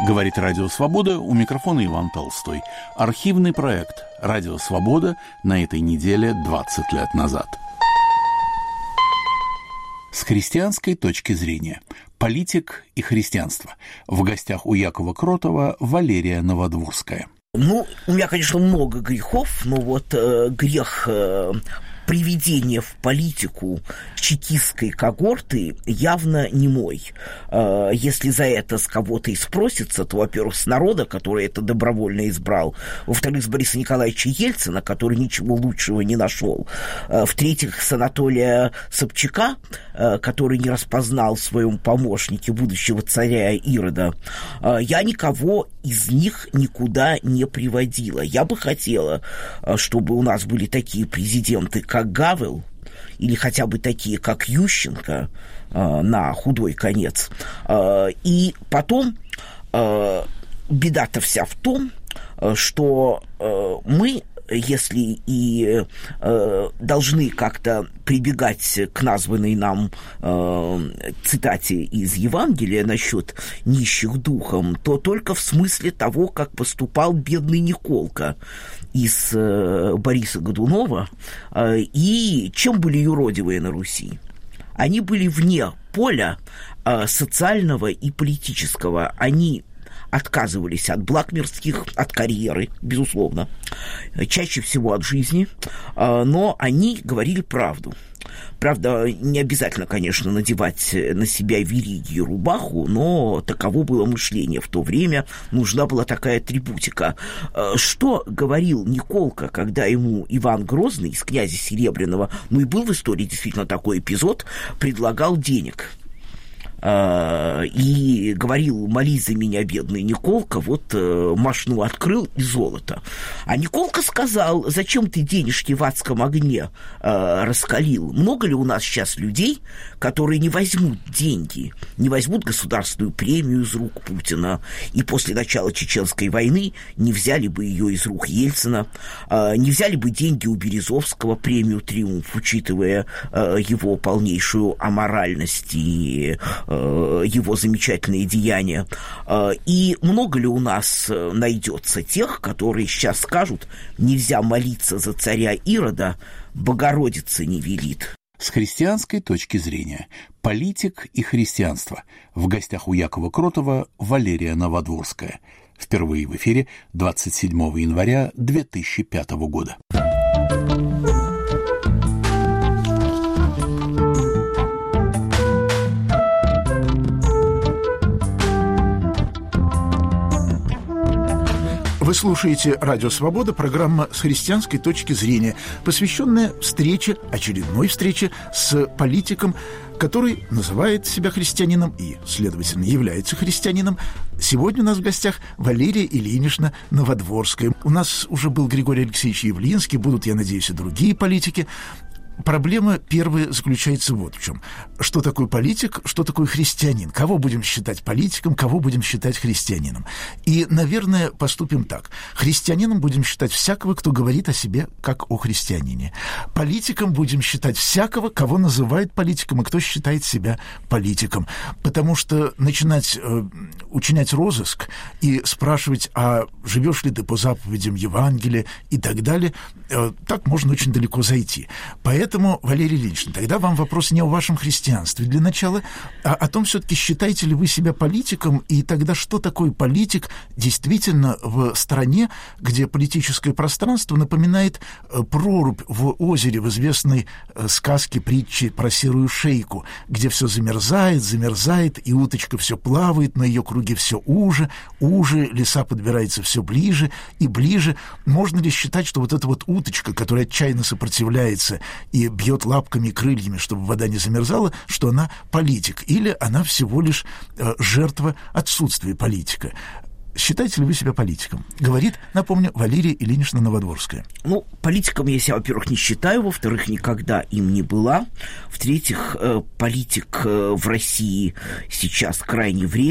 Говорит Радио Свобода, у микрофона Иван Толстой. Архивный проект «Радио Свобода» на этой неделе 20 лет назад. С христианской точки зрения. Политик и христианство. В гостях у Якова Кротова Валерия Новодворская. У меня, конечно, много грехов, но грех приведение в политику чекистской когорты явно не мой. Если за это с кого-то и спросится, то, во-первых, с народа, который это добровольно избрал, во-вторых, с Бориса Николаевича Ельцина, который ничего лучшего не нашел, в-третьих, с Анатолия Собчака, который не распознал в своем помощнике будущего царя Ирода. Я никого из них никуда не приводила. Я бы хотела, чтобы у нас были такие президенты, как Гавел, или хотя бы такие, как Ющенко, на худой конец. И потом беда-то вся в том, что мы, если и должны как-то прибегать к названной нам цитате из Евангелия насчет нищих духом, то только в смысле того, как поступал бедный Николка из Бориса Годунова. И чем были юродивые на Руси? Они были вне поля социального и политического. Они отказывались от благ мирских, от карьеры, безусловно, чаще всего от жизни, но они говорили правду. Правда, не обязательно, конечно, надевать на себя вериги и рубаху, но таково было мышление в то время, нужна была такая атрибутика. Что говорил Николка, когда ему Иван Грозный из князя Серебряного, и был в истории действительно такой эпизод, предлагал денег? И говорил: молись за меня, бедный Николка, мошну открыл и золото. А Николка сказал: зачем ты денежки в адском огне раскалил? Много ли у нас сейчас людей, которые не возьмут деньги, не возьмут государственную премию из рук Путина, и после начала Чеченской войны не взяли бы ее из рук Ельцина, не взяли бы деньги у Березовского, премию «Триумф», учитывая его полнейшую аморальность и его замечательные деяния. И много ли у нас найдется тех, которые сейчас скажут: нельзя молиться за царя Ирода, Богородица не велит? С христианской точки зрения. Политик и христианство. В гостях у Якова Кротова Валерия Новодворская. Впервые в эфире 27 января 2005 года. Вы слушаете «Радио Свобода», программа «С христианской точки зрения», посвященная очередной встрече с политиком, который называет себя христианином и, следовательно, является христианином. Сегодня у нас в гостях Валерия Ильинична Новодворская. У нас уже был Григорий Алексеевич Явлинский, будут, я надеюсь, и другие политики. Проблема первая заключается вот в чем. Что такое политик, что такое христианин? Кого будем считать политиком, кого будем считать христианином? И, наверное, поступим так. Христианином будем считать всякого, кто говорит о себе как о христианине. Политиком будем считать всякого, кого называют политиком, и кто считает себя политиком. Потому что начинать учинять розыск и спрашивать, а живешь ли ты по заповедям Евангелия и так далее, так можно очень далеко зайти. Поэтому, Валерия Ильинична, тогда вам вопрос не о вашем христианстве для начала, а о том, все-таки считаете ли вы себя политиком, и тогда что такое политик действительно в стране, где политическое пространство напоминает прорубь в озере в известной сказке, притче про серую шейку, где все замерзает, и уточка все плавает, на ее круге все уже, леса подбирается все ближе и ближе. Можно ли считать, что вот эта вот уточка, которая отчаянно сопротивляется и бьет лапками и крыльями, чтобы вода не замерзала, что она политик, или она всего лишь жертва отсутствия политика? Считаете ли вы себя политиком? Говорит, напомню, Валерия Ильинична Новодворская. Политиком я себя, во-первых, не считаю, во-вторых, никогда им не была, в-третьих, политик в России сейчас крайне вреден.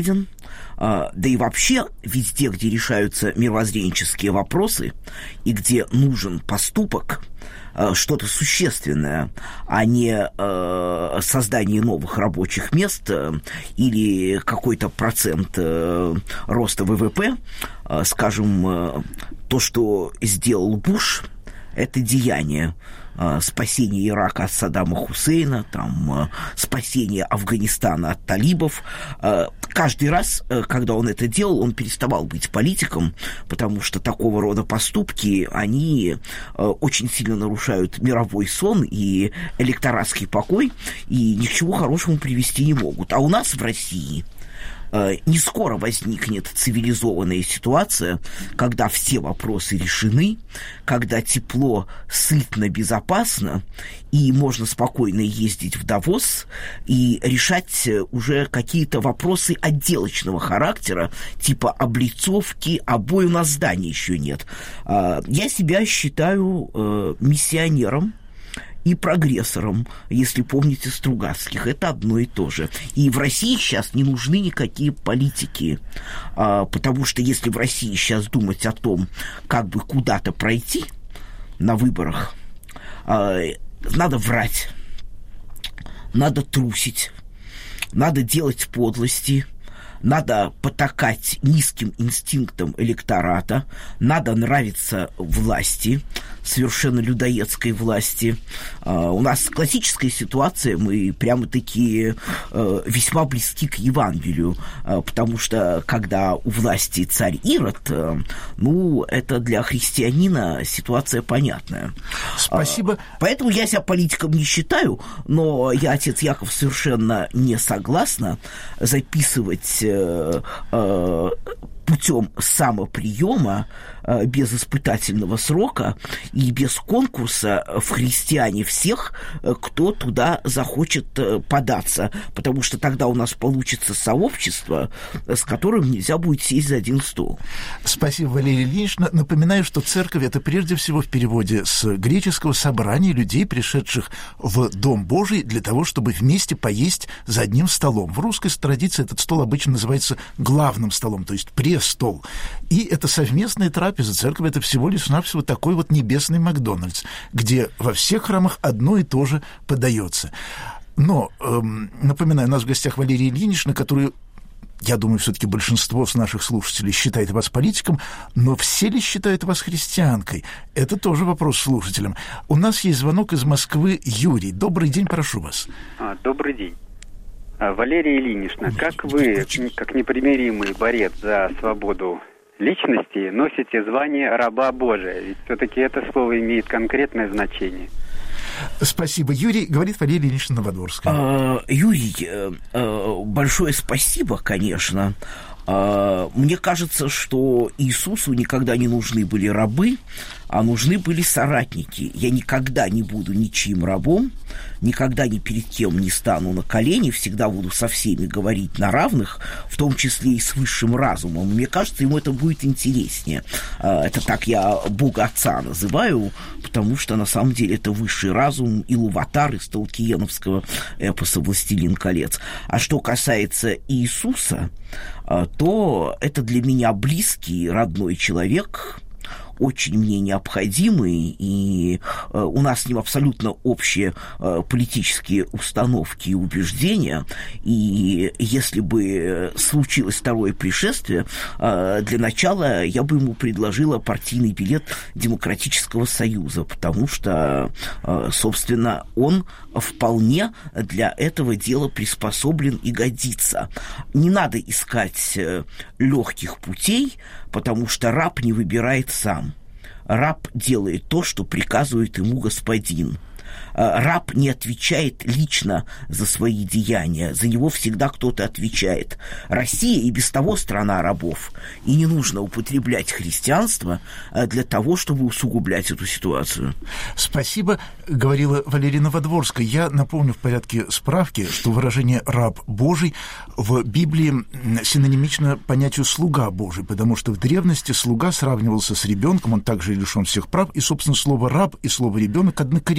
Да и вообще везде, где решаются мировоззренческие вопросы и где нужен поступок, что-то существенное, а не создание новых рабочих мест или какой-то процент роста ВВП, скажем, то, что сделал Буш, это деяние. Спасение Ирака от Саддама Хусейна, спасение Афганистана от талибов. Каждый раз, когда он это делал, он переставал быть политиком, потому что такого рода поступки, они очень сильно нарушают мировой сон и электоратский покой, и ни к чему хорошему привести не могут. А у нас в России не скоро возникнет цивилизованная ситуация, когда все вопросы решены, когда тепло, сытно, безопасно, и можно спокойно ездить в Давос и решать уже какие-то вопросы отделочного характера, типа облицовки, обои у нас здания еще нет. Я себя считаю миссионером и прогрессором, если помните Стругацких. Это одно и то же. И в России сейчас не нужны никакие политики, потому что если в России сейчас думать о том, как бы куда-то пройти на выборах, надо врать, надо трусить, надо делать подлости, надо потакать низким инстинктам электората, надо нравиться власти, совершенно людоедской власти. У нас классическая ситуация, мы прямо-таки весьма близки к Евангелию, потому что когда у власти царь Ирод, это для христианина ситуация понятная. Спасибо. Поэтому я себя политиком не считаю, но я, отец Яков, совершенно не согласна записывать путем самоприема, без испытательного срока и без конкурса в христиане всех, кто туда захочет податься, потому что тогда у нас получится сообщество, с которым нельзя будет сесть за один стол. Спасибо, Валерия Ильинична. Напоминаю, что церковь — это прежде всего в переводе с греческого собрание людей, пришедших в Дом Божий для того, чтобы вместе поесть за одним столом. В русской традиции этот стол обычно называется главным столом, то есть престол. И это совместная трапеза. Церковь — это всего лишь навсего такой вот небесный Макдональдс, где во всех храмах одно и то же подается. Но, напоминаю, у нас в гостях Валерия Ильинична, которую, я думаю, все-таки большинство с наших слушателей считает вас политиком, но все ли считают вас христианкой? Это тоже вопрос слушателям. У нас есть звонок из Москвы. Юрий, добрый день, прошу вас. Добрый день. Валерия Ильинична, как вы, как непримиримый борец за свободу личности, носите звание раба Божия? Ведь все-таки это слово имеет конкретное значение. Спасибо, Юрий. Говорит Валерия Ильинична Новодворская. Юрий, большое спасибо, конечно. Мне кажется, что Иисусу никогда не нужны были рабы, а нужны были соратники. Я никогда не буду ничьим рабом, никогда ни перед кем не стану на колени, всегда буду со всеми говорить на равных, в том числе и с высшим разумом. Мне кажется, ему это будет интереснее. Это так я Бога Отца называю, потому что на самом деле это высший разум Илуватар из толкиеновского эпоса «Властелин колец». А что касается Иисуса, то это для меня близкий, родной человек, очень мне необходимый, и у нас с ним абсолютно общие политические установки и убеждения, и если бы случилось второе пришествие, для начала я бы ему предложила партийный билет Демократического союза, потому что, собственно, он вполне для этого дела приспособлен и годится. Не надо искать легких путей, потому что раб не выбирает сам. Раб делает то, что приказывает ему господин. Раб не отвечает лично за свои деяния, за него всегда кто-то отвечает. Россия и без того страна рабов, и не нужно употреблять христианство для того, чтобы усугублять эту ситуацию. Спасибо, говорила Валерия Новодворская. Я напомню в порядке справки, что выражение «раб Божий» в Библии синонимично понятию «слуга Божий», потому что в древности слуга сравнивался с ребенком, он также лишен всех прав, и, собственно, слово «раб» и слово «ребенок» однокоренные.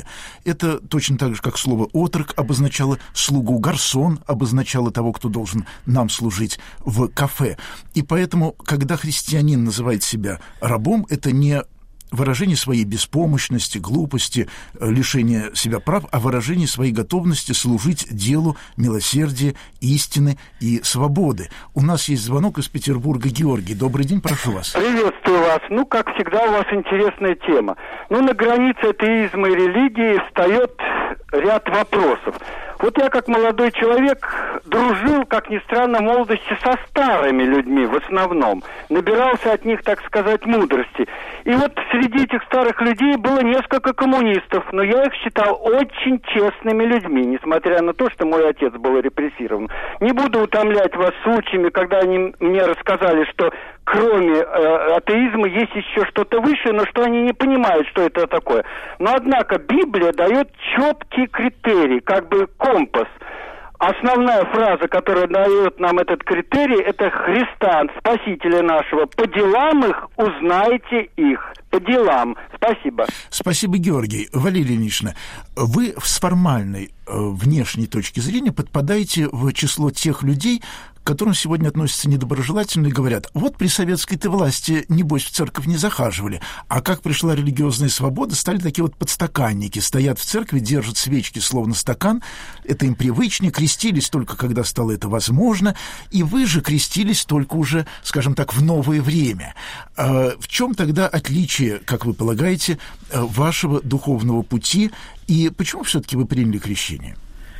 служение. Это точно так же, как слово «отрок» обозначало слугу, гарсон обозначало того, кто должен нам служить в кафе. И поэтому, когда христианин называет себя рабом, это не выражение своей беспомощности, глупости, лишения себя прав, а выражение своей готовности служить делу милосердия, истины и свободы. У нас есть звонок из Петербурга. Георгий, добрый день, прошу вас. Приветствую вас. Как всегда, у вас интересная тема. На границе атеизма и религии встает ряд вопросов. Я, как молодой человек, дружил, как ни странно, в молодости со старыми людьми в основном. Набирался от них, так сказать, мудрости. И среди этих старых людей было несколько коммунистов, но я их считал очень честными людьми, несмотря на то, что мой отец был репрессирован. Не буду утомлять вас случаями, когда они мне рассказали, что кроме атеизма есть еще что-то выше, но что они не понимают, что это такое. Но, однако, Библия дает четкий критерий, как бы компас. Основная фраза, которая дает нам этот критерий, это Христа, Спасителя нашего. По делам их узнаете их. По делам. Спасибо. Спасибо, Георгий. Валерия Ильинична, вы с формальной внешней точки зрения подпадаете в число тех людей, к которым сегодня относятся недоброжелательно и говорят: при советской-то власти, небось, в церковь не захаживали, а как пришла религиозная свобода, стали такие подстаканники, стоят в церкви, держат свечки словно стакан, это им привычнее, крестились только когда стало это возможно, и вы же крестились только уже, скажем так, в новое время. В чем тогда отличие, как вы полагаете, вашего духовного пути, и почему все-таки вы приняли крещение?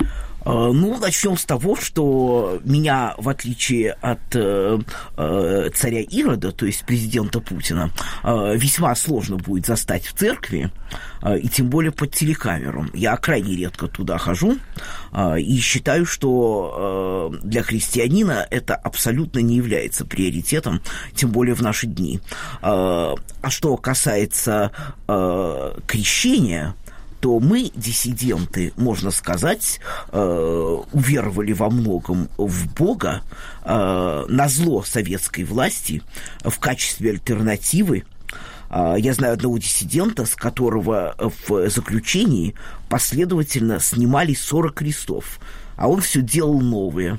Начнем с того, что меня, в отличие от царя Ирода, то есть президента Путина, весьма сложно будет застать в церкви, и тем более под телекамеру. Я крайне редко туда хожу, и считаю, что для христианина это абсолютно не является приоритетом, тем более в наши дни. А что касается крещения, то мы, диссиденты, можно сказать, уверовали во многом в Бога назло советской власти в качестве альтернативы. Я знаю одного диссидента, с которого в заключении последовательно снимали 40 крестов, а он все делал новые,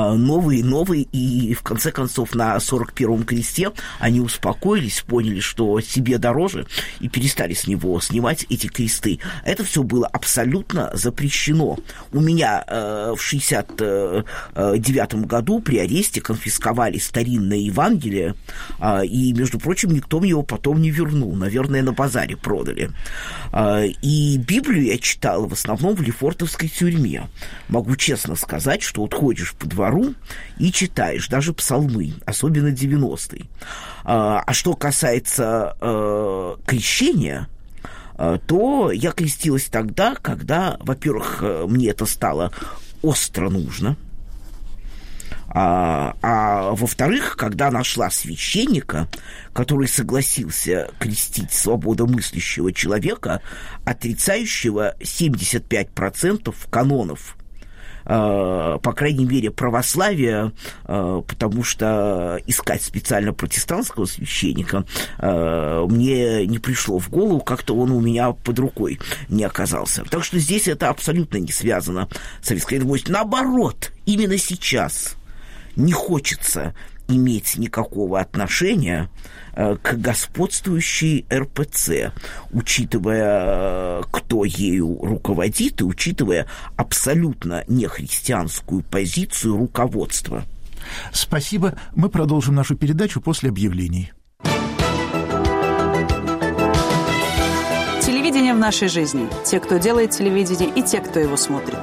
и в конце концов на 41-м кресте они успокоились, поняли, что себе дороже, и перестали с него снимать эти кресты. Это все было абсолютно запрещено. У меня в 69-м году при аресте конфисковали старинное Евангелие, и, между прочим, никто мне его потом не вернул. Наверное, на базаре продали. И Библию я читала в основном в Лефортовской тюрьме. Могу честно сказать, что ходишь по двору и читаешь даже псалмы, особенно 90-е. А что касается крещения, то я крестилась тогда, когда, во-первых, мне это стало остро нужно, а во-вторых, когда нашла священника, который согласился крестить свободомыслящего человека, отрицающего 75% канонов, по крайней мере, православия, потому что искать специально протестантского священника мне не пришло в голову, как-то он у меня под рукой не оказался. Так что здесь это абсолютно не связано с советской властью. Наоборот, именно сейчас не хочется иметь никакого отношения к господствующей РПЦ, учитывая, кто ею руководит, и учитывая абсолютно нехристианскую позицию руководства. Спасибо. Мы продолжим нашу передачу после объявлений. Телевидение в нашей жизни. Те, кто делает телевидение, и те, кто его смотрит.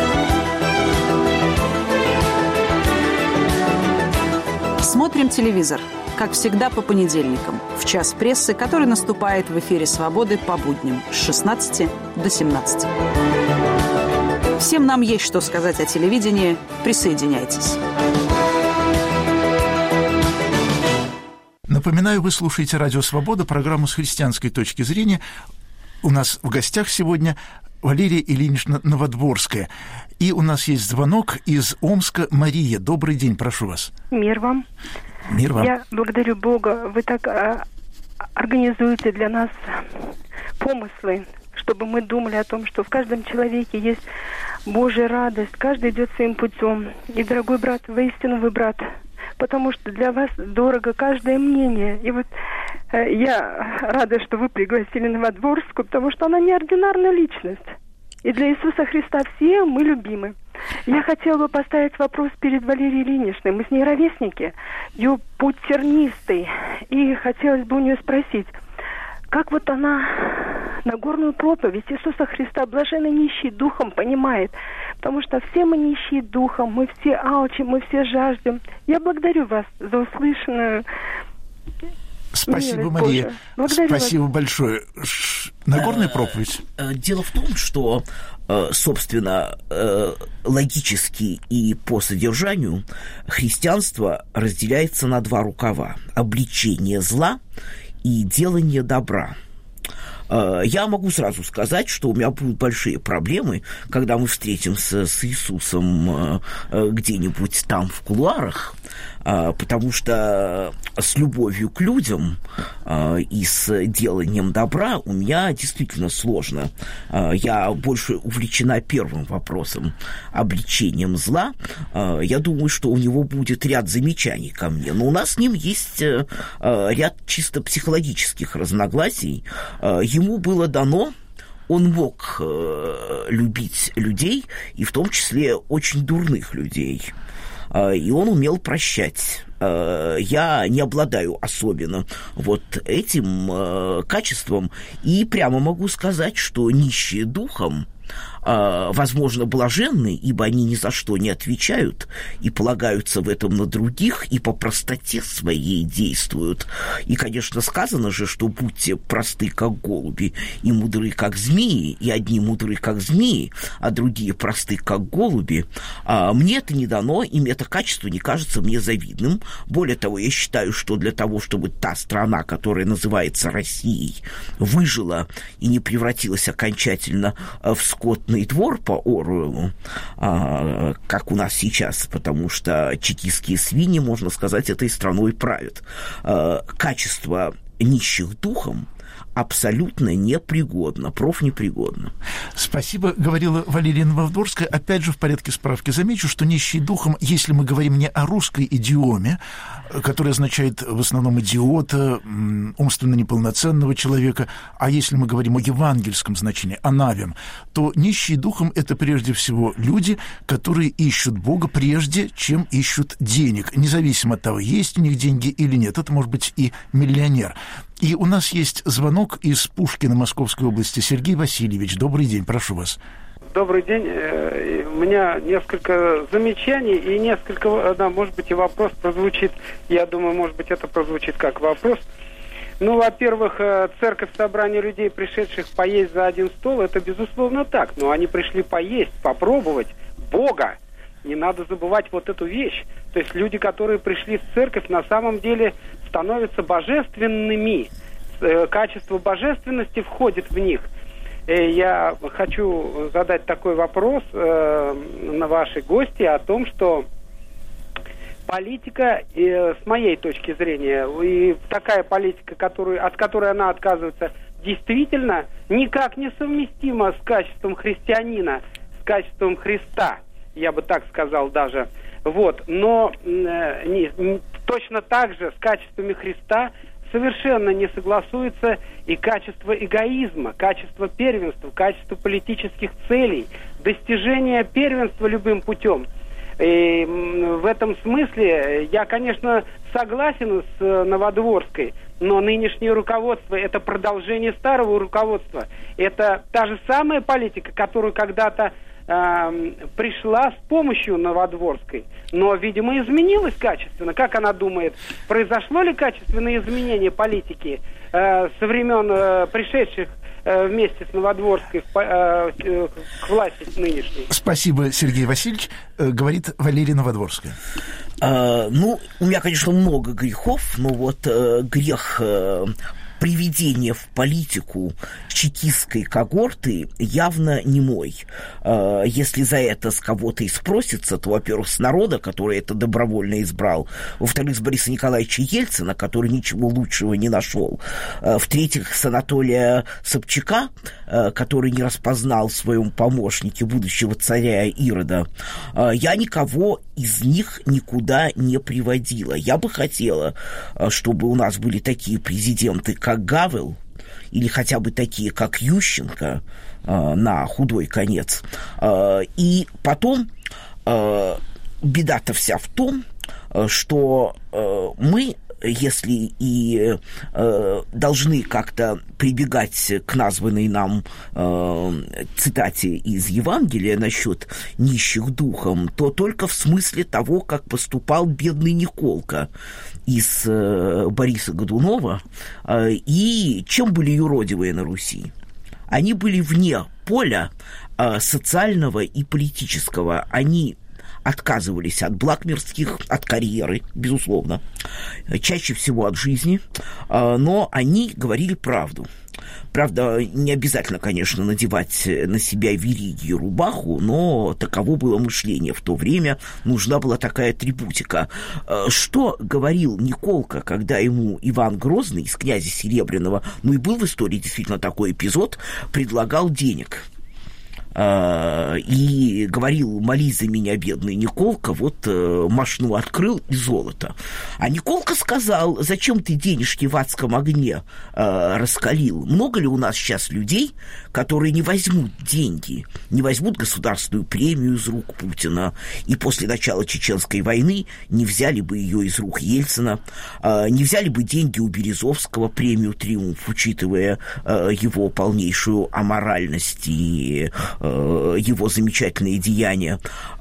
Смотрим телевизор, как всегда, по понедельникам, в час прессы, который наступает в эфире «Свободы» по будням с 16 до 17. Всем нам есть что сказать о телевидении. Присоединяйтесь. Напоминаю, вы слушаете «Радио Свобода», программу с христианской точки зрения. У нас в гостях сегодня Валерия Ильинична Новодворская. И у нас есть звонок из Омска. Мария, добрый день, прошу вас. Мир вам. Мир вам. Я благодарю Бога. Вы так организуете для нас помыслы, чтобы мы думали о том, что в каждом человеке есть Божья радость, каждый идет своим путем. И, дорогой брат, воистину вы брат, потому что для вас дорого каждое мнение. И вот я рада, что вы пригласили Новодворскую, потому что она неординарная личность. И для Иисуса Христа все мы любимы. Я хотела бы поставить вопрос перед Валерией Ильиничной. Мы с ней ровесники. Ее путь тернистый. И хотелось бы у нее спросить, как вот она Нагорную проповедь Иисуса Христа, блаженный нищий духом, понимает. Потому что все мы нищие духом, мы все алчим, мы все жаждем. Я благодарю вас за услышанную. Спасибо, Мария. Спасибо вас большое. Нагорная проповедь. Дело в том, что, собственно, логически и по содержанию христианство разделяется на два рукава: обличение зла и делание добра. Я могу сразу сказать, что у меня будут большие проблемы, когда мы встретимся с Иисусом где-нибудь там в кулуарах, потому что с любовью к людям и с деланием добра у меня действительно сложно. Я больше увлечена первым вопросом, обличением зла. Я думаю, что у него будет ряд замечаний ко мне, но у нас с ним есть ряд чисто психологических разногласий. Ему было дано, он мог любить людей, и в том числе очень дурных людей. И он умел прощать. Я не обладаю особенно вот этим качеством, и прямо могу сказать, что нищие духом, возможно, блаженны, ибо они ни за что не отвечают и полагаются в этом на других, и по простоте своей действуют. И, конечно, сказано же, что будьте просты, как голуби, и мудры, как змеи, и одни мудры, как змеи, а другие просты, как голуби. Мне это не дано, и это качество не кажется мне завидным. Более того, я считаю, что для того, чтобы та страна, которая называется Россией, выжила и не превратилась окончательно в скотный двор по Оруэллу, как у нас сейчас, потому что чекистские свиньи, можно сказать, этой страной правят. Качество нищих духом абсолютно непригодно, профнепригодно. Спасибо, говорила Валерия Новодворская. Опять же, в порядке справки замечу, что нищий духом, если мы говорим не о русской идиоме, которая означает в основном идиота, умственно неполноценного человека, а если мы говорим о евангельском значении, о навем, то нищие духом — это прежде всего люди, которые ищут Бога прежде, чем ищут денег, независимо от того, есть у них деньги или нет. Это может быть и миллионер. И у нас есть звонок из Пушкина Московской области. Сергей Васильевич, добрый день, прошу вас. Добрый день. У меня несколько замечаний и несколько, да, может быть, и вопрос прозвучит. Я думаю, может быть, это прозвучит как вопрос. Ну, во-первых, церковь — собрание людей, пришедших поесть за один стол, это безусловно так. Но они пришли поесть, попробовать Бога. Не надо забывать вот эту вещь. То есть люди, которые пришли в церковь, на самом деле становятся божественными. Качество божественности входит в них. Я хочу задать такой вопрос на вашей гости о том, что политика, с моей точки зрения, и такая политика, от которой она отказывается, действительно никак не совместима с качеством христианина, с качеством Христа, я бы так сказал даже. Вот. Но точно так же с качествами Христа совершенно не согласуется и качество эгоизма, качество первенства, качество политических целей, достижение первенства любым путем. И в этом смысле я, конечно, согласен с Новодворской, но нынешнее руководство — это продолжение старого руководства. Это та же самая политика, которую когда-то пришла с помощью Новодворской, но, видимо, изменилась качественно. Как она думает, произошло ли качественное изменение политики со времен пришедших вместе с Новодворской к власти нынешней? Спасибо, Сергей Васильевич. Говорит Валерия Новодворская. У меня, конечно, много грехов, но вот грех приведение в политику чекистской когорты явно не мой. Если за это с кого-то и спросится, то, во-первых, с народа, который это добровольно избрал, во-вторых, с Бориса Николаевича Ельцина, который ничего лучшего не нашел, в-третьих, с Анатолия Собчака, который не распознал в своем помощнике будущего царя Ирода. Я никого из них никуда не приводила. Я бы хотела, чтобы у нас были такие президенты, как Гавел, или хотя бы такие, как Ющенко, на худой конец. И потом беда-то вся в том, что мы, если и должны как-то прибегать к названной нам цитате из Евангелия насчет нищих духом, то только в смысле того, как поступал бедный Николка из Бориса Годунова. И чем были юродивые на Руси? Они были вне поля социального и политического. Они отказывались от благ мирских, от карьеры, безусловно, чаще всего от жизни, но они говорили правду. Правда, не обязательно, конечно, надевать на себя вериги и рубаху, но таково было мышление в то время, нужна была такая атрибутика. Что говорил Николка, когда ему Иван Грозный из князя Серебряного, ну и был в истории действительно такой эпизод, предлагал денег? И говорил: молись за меня, бедный Николка, вот мошну открыл и золото. А Николка сказал: зачем ты денежки в адском огне раскалил? Много ли у нас сейчас людей, которые не возьмут деньги, не возьмут государственную премию из рук Путина, и после начала Чеченской войны не взяли бы ее из рук Ельцина, не взяли бы деньги у Березовского, премию «Триумф», учитывая его полнейшую аморальность и его замечательные деяния.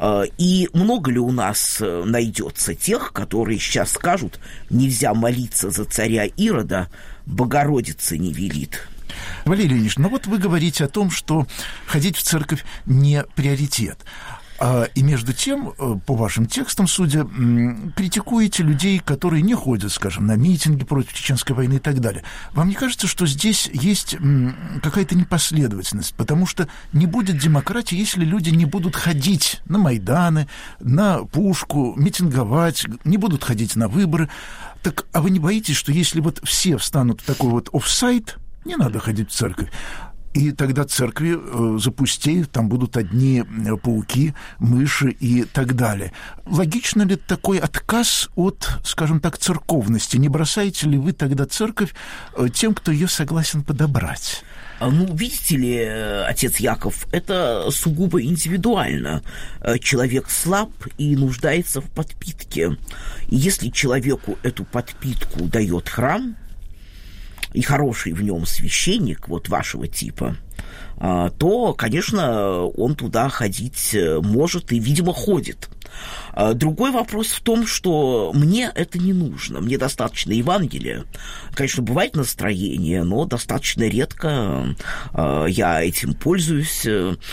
И много ли у нас найдется тех, которые сейчас скажут: нельзя молиться за царя Ирода, Богородица не велит? Валерий Ильич, ну вот вы говорите о том, что ходить в церковь не приоритет. И между тем, по вашим текстам, судя, критикуете людей, которые не ходят, скажем, на митинги против Чеченской войны и так далее. Вам не кажется, что здесь есть какая-то непоследовательность? Потому что не будет демократии, если люди не будут ходить на Майданы, на Пушку, митинговать, не будут ходить на выборы. Так, а вы не боитесь, что если вот все встанут в такой вот офсайд, не надо ходить в церковь, и тогда церкви запустеют, там будут одни пауки, мыши и так далее. Логично ли такой отказ от, скажем так, церковности? Не бросаете ли вы тогда церковь тем, кто ее согласен подобрать? Ну, видите ли, отец Яков, это сугубо индивидуально. Человек слаб и нуждается в подпитке. И если человеку эту подпитку дает храм, и хороший в нем священник, вот вашего типа, то, конечно, он туда ходить может и, видимо, ходит. Другой вопрос в том, что мне это не нужно. Мне достаточно Евангелия. Конечно, бывает настроение, но достаточно редко я этим пользуюсь.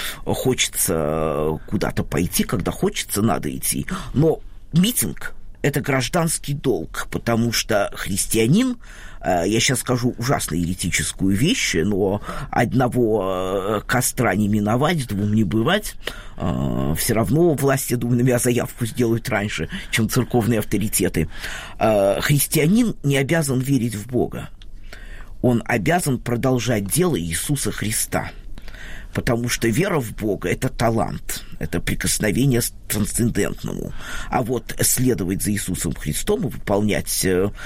Хочется куда-то пойти, когда хочется, надо идти. Но митинг – это гражданский долг, потому что христианин, я сейчас скажу ужасно еретическую вещь, но одного костра не миновать, двум не бывать. Все равно власти, думаю, на меня заявку сделают раньше, чем церковные авторитеты. Христианин не обязан верить в Бога. Он обязан продолжать дело Иисуса Христа. Потому что вера в Бога – это талант, это прикосновение к трансцендентному. А вот следовать за Иисусом Христом и выполнять,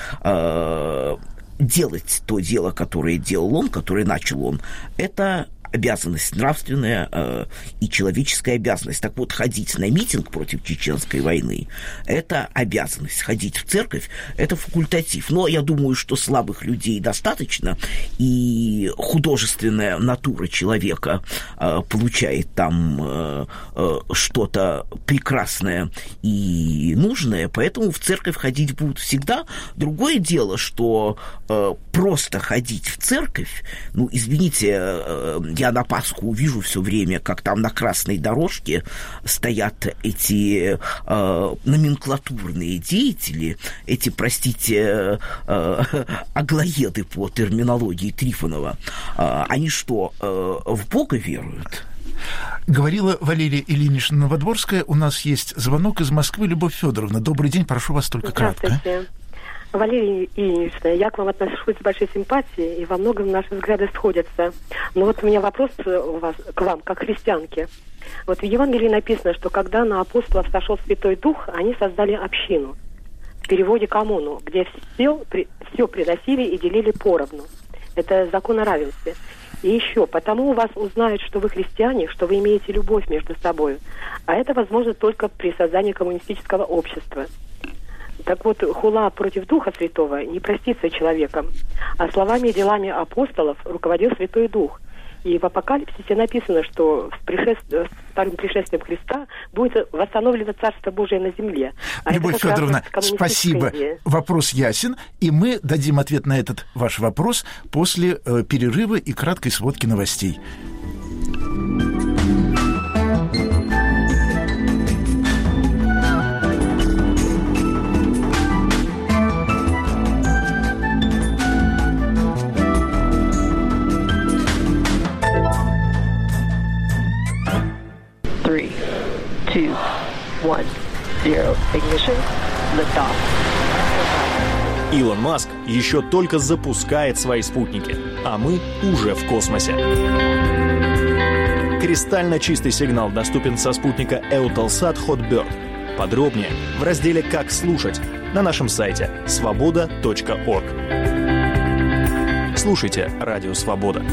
делать то дело, которое делал Он, которое начал Он, это обязанность нравственная и человеческая обязанность. Так вот, ходить на митинг против Чеченской войны – это обязанность. Ходить в церковь – это факультатив. Но я думаю, что слабых людей достаточно, и художественная натура человека получает там что-то прекрасное и нужное, поэтому в церковь ходить будут всегда. Другое дело, что просто ходить в церковь, ну, извините, я на Пасху увижу все время, как там на красной дорожке стоят эти номенклатурные деятели, эти, простите, аглоеды по терминологии Трифонова, они что, в Бога веруют? Говорила Валерия Ильинична Новодворская. У нас есть звонок из Москвы. Любовь Федоровна, добрый день, прошу вас только кратко. Здравствуйте. Валерия Ильинична, я к вам отношусь с большой симпатией, и во многом наши взгляды сходятся. Но вот у меня вопрос к вам, как христианке. Вот в Евангелии написано, что когда на апостолов сошел Святой Дух, они создали общину. В переводе коммуну, где все приносили и делили поровну. Это закон о равенстве. И еще, потому у вас узнают, что вы христиане, что вы имеете любовь между собой. А это возможно только при создании коммунистического общества. Так вот, хула против Духа Святого не простится человеком, а словами и делами апостолов руководил Святой Дух. И в Апокалипсисе написано, что с вторым пришествием Христа будет восстановлено Царство Божие на земле. Любовь Федоровна, спасибо. Идея. Вопрос ясен, и мы дадим ответ на этот ваш вопрос после перерыва и краткой сводки новостей. Илон Маск еще только запускает свои спутники, а мы уже в космосе. Кристально чистый сигнал доступен со спутника Eutelsat Hotbird. Подробнее в разделе «Как слушать» на нашем сайте svoboda.org. Слушайте Радио Свобода.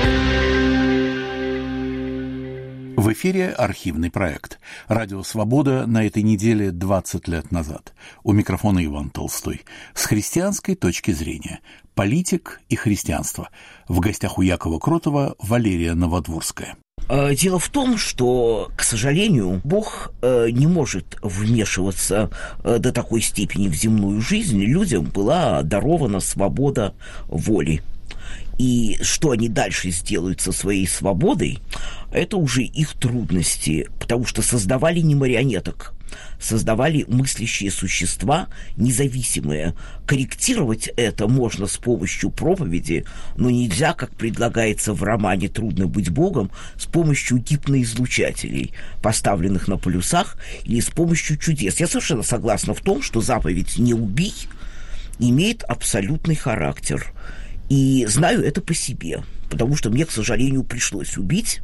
В эфире архивный проект. Радио «Свобода» на этой неделе 20 лет назад. У микрофона Иван Толстой. С христианской точки зрения. Политик и христианство. В гостях у Якова Кротова Валерия Новодворская. Дело в том, что, к сожалению, Бог не может вмешиваться до такой степени в земную жизнь. Людям была дарована свобода воли. И что они дальше сделают со своей свободой, это уже их трудности, потому что создавали не марионеток, создавали мыслящие существа, независимые. Корректировать это можно с помощью проповеди, но нельзя, как предлагается в романе «Трудно быть Богом», с помощью гипноизлучателей, поставленных на полюсах, или с помощью чудес. Я совершенно согласна в том, что заповедь «не убий» имеет абсолютный характер. И знаю это по себе, потому что мне, к сожалению, пришлось убить.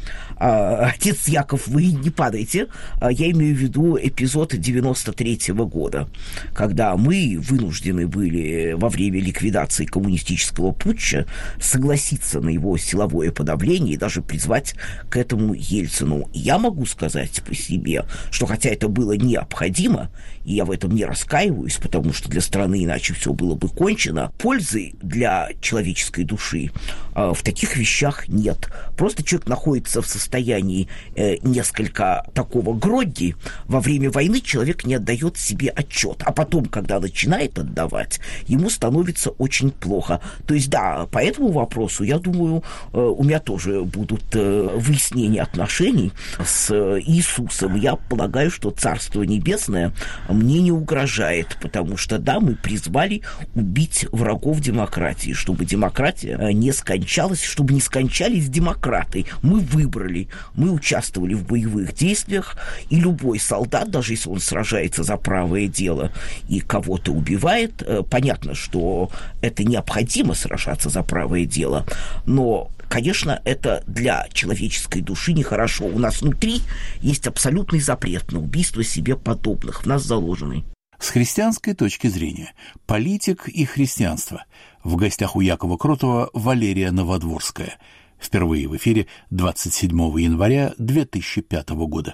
Отец Яков, вы не падайте. Я имею в виду эпизод 93-го года, когда мы вынуждены были во время ликвидации коммунистического путча согласиться на его силовое подавление и даже призвать к этому Ельцину. Я могу сказать по себе, что хотя это было необходимо, и я в этом не раскаиваюсь, потому что для страны иначе все было бы кончено, пользы для человеческой души в таких вещах нет. Просто человек находится в состоянии несколько такого грогги. Во время войны человек не отдает себе отчет, а потом, когда начинает отдавать, ему становится очень плохо. То есть, да, по этому вопросу, я думаю, у меня тоже будут выяснения отношений с Иисусом. Я полагаю, что Царство Небесное мне не угрожает, потому что, да, мы призвали убить врагов демократии, чтобы демократия не скончалась, чтобы не скончались демократы. Мы выбрали, мы участвовали в боевых действиях, и любой солдат, даже если он сражается за правое дело и кого-то убивает, понятно, что это необходимо сражаться за правое дело, но, конечно, это для человеческой души нехорошо. У нас внутри есть абсолютный запрет на убийство себе подобных, в нас заложенный. С христианской точки зрения. Политик и христианство. В гостях у Якова Кротова Валерия Новодворская. Впервые в эфире 27 января 2005 года.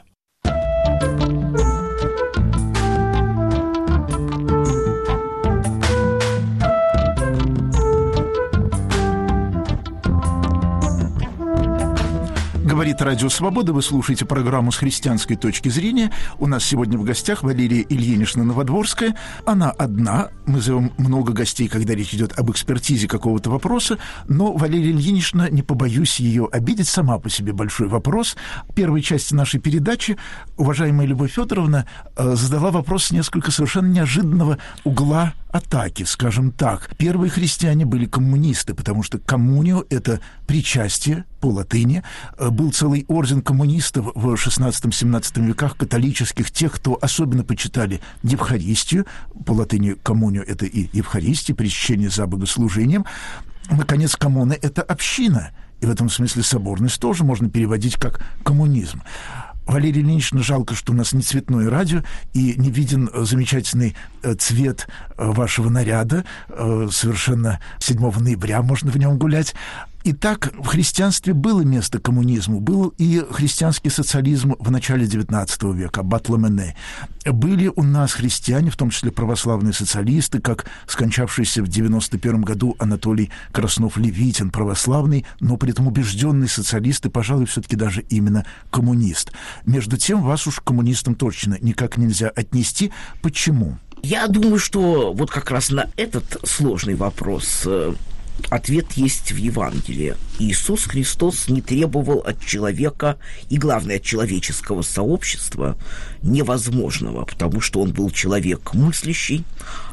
Говорит говорит Радио Свобода. Вы слушаете программу «С христианской точки зрения». У нас сегодня в гостях Валерия Ильинична Новодворская. Она одна. Мы зовем много гостей, когда речь идет об экспертизе какого-то вопроса. Но Валерия Ильинична, не побоюсь ее обидеть, сама по себе большой вопрос. В первой части нашей передачи уважаемая Любовь Федоровна задала вопрос с несколько совершенно неожиданного угла атаки, скажем так. Первые христиане были коммунисты, потому что коммунио — это причастие по латыни. Был целый орден коммунистов в XVI-XVII веках, католических, тех, кто особенно почитали Евхаристию. По латыни коммунио — это и Евхаристия, причащение за богослужением. Наконец, коммуна — это община. И в этом смысле соборность тоже можно переводить как коммунизм. Валерия Ильинична, жалко, что у нас не цветное радио и не виден замечательный цвет вашего наряда. Совершенно 7 ноября можно в нем гулять. Итак, в христианстве было место коммунизму, был и христианский социализм в начале XIX века, Батламене. Были у нас христиане, в том числе православные социалисты, как скончавшийся в 91 году Анатолий Краснов-Левитин, православный, но при этом убежденный социалист и, пожалуй, все-таки даже именно коммунист. Между тем, вас уж к коммунистам точно никак нельзя отнести. Почему? Я думаю, что вот как раз на этот сложный вопрос ответ есть в Евангелии. Иисус Христос не требовал от человека, и, главное, от человеческого сообщества, невозможного, потому что он был человек мыслящий